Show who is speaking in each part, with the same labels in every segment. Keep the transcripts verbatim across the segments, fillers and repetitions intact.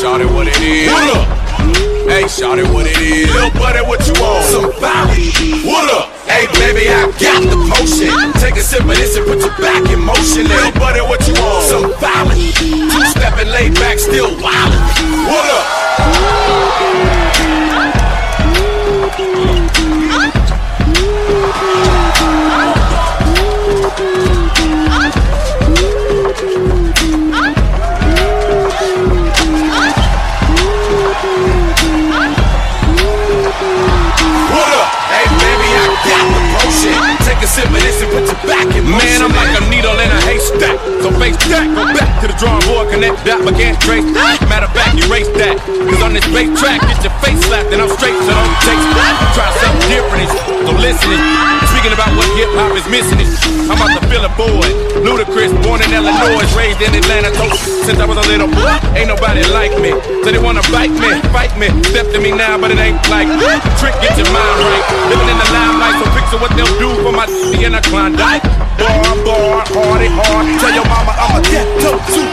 Speaker 1: shawty, what it is? What up? Hey, shawty, what it is? Lil' buddy, what you want? Some violence. What up? Hey, baby, I got the potion. Take a sip of this and put your back in motion. Lil' buddy, what you want? Some violence. Two-stepping, laid back, still wildin'. What up? Take a sip of this and put your back in motion. Man, I'm like a needle in a haystack. So face that, go back to the drawing board, connect that, but can't trace that. Matter of fact, erase that. Cause on this bass track, get your face slapped, and I'm straight, so don't take that. Try something different, so listening. Speaking about what hip-hop is missing it. I'm about to fill a void. Ludacris, born in Illinois, raised in Atlanta, told since I was a little boy. Ain't nobody like me, so they wanna bite me, fight me. Step to me now, but it ain't like trick, get your mind right. Living in the limelight, so picture what they'll do for my d in a Klondike. Bar, bar, hardy, hard. Tell your mama I'm a ghetto too.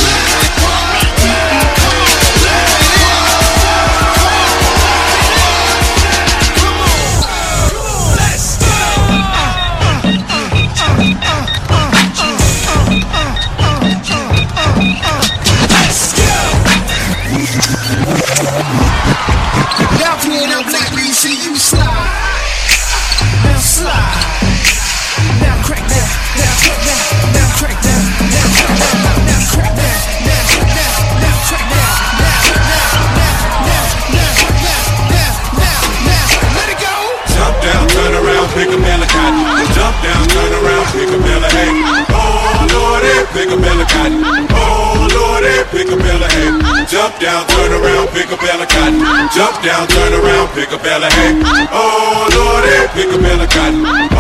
Speaker 2: Now pull up, let me see you slide. Now slide. Now crack that. Now crack that. Now crack that. Now crack that. Now crack that. Now now now crack that. Now now now now now now let it go.
Speaker 1: Jump down, turn around, pick a bell of cotton. Jump down, turn around, pick a bell of hay. Oh Lordy, pick a bell of cotton. Oh Lordy, pick a bell of hay. Jump down, turn around, pick a bell of cotton. Jump down, turn around, pick a bell of hay. Oh Lordy, pick a bell of cotton.